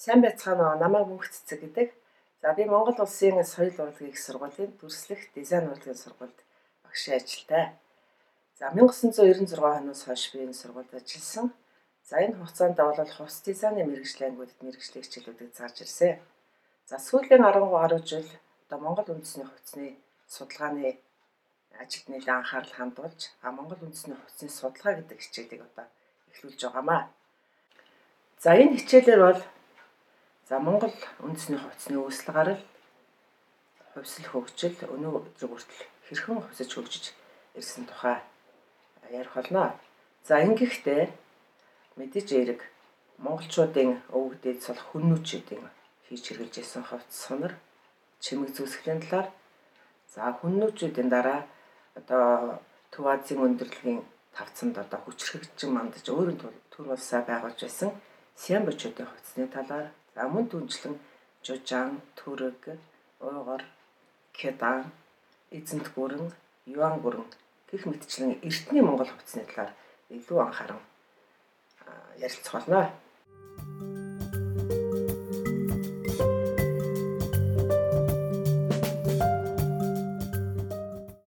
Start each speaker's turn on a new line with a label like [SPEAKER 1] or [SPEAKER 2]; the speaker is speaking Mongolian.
[SPEAKER 1] Сайн байцгаана уу? Намайг Мөнх Цэцэг гэдэг. За би Монгол Улсын соёл урлагийн их сургуулийн дүрслэх дизайн урлагийн сургуульд багшийн ажилтай. За 1996 оноос хойш би энэ сургуульд ажилласан. За энэ хугацаанд бол хувцс дизайны мэргэжлийн ангиудад мэргэжлийн хичээлүүдийг зааж ирсэн. За сүүлийн 10 гаруй жил одоо Монгол үндэсний хувцсны судалгааны ажилд нэлээд анхаарал хандуулж, Монгол үндэсний хувцсны судалгаа гэдэг хичээлийг одоо эхлүүлж байгаамаа. За энэ хичээлээр бол Монгол үндэсний хувцсны үүсэл гарал, хувьсэл хөгжил, өнөө өдрөг хүртэл хэрхэн хувьсаж хөгжиж ирсэн тухай ярих болно. За ингэхдээ мэдээж эерэг монголчуудын өвөг дээд сул хүннүүчүүдийн хийж хэрэгжилж байсан хувцс сунар, чимэг зүүсгэлийн талаар, за хүннүүчүүдийн дараа одоо Төв Азийн өндөрлөгийн тавцанд одоо хүчрхэгжин мандаж өөрийн төр улсаа байгуулж байсан Сиамбочуудын хувцсны талаар, за мөн түнчлэн Жужаан, Түрэг, Уйгур, Кедан, Эзэнт гүрэн, Юан гүрэн гэх мэтчлэн эртний Монгол хувцсны талаар илүү анхааран ярилцах болно.